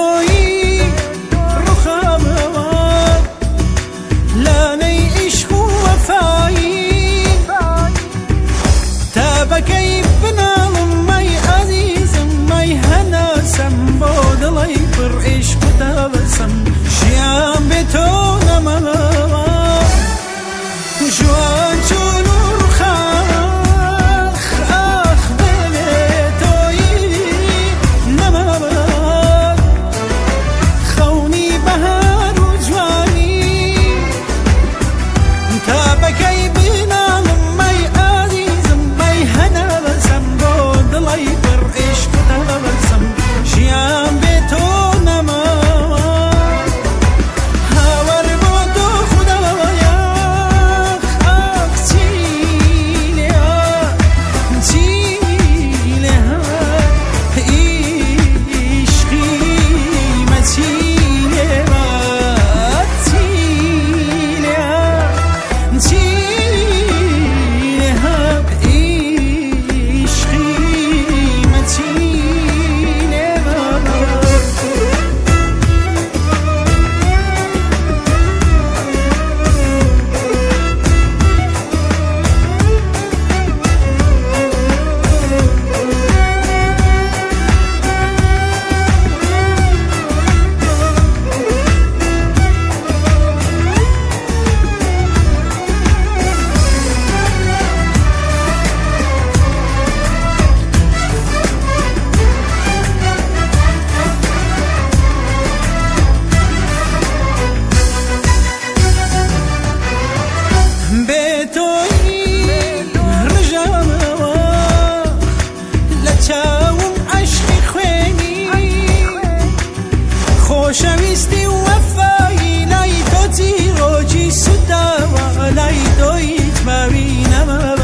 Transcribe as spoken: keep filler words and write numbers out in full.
توی رخم لانه عشق و وفایی تابکی بنالم مای عزیزم مای هناسم با دلی پر عشق و تابسم شیام به تو نمام جوان چون رخاخ آخ بله توی نمام خونی بهار و جوانی تابکی بنالم مای عزیزم مای هناسم با دلی پر عشق و تابسم شیام به تو نمام هاور با تو خدایا آخ چیله چیله عشقی مچیله چیله چیله عشقی مچیله خوشویستی و وفایی لای تو تیروجی سودا و لای تو ایت ببینم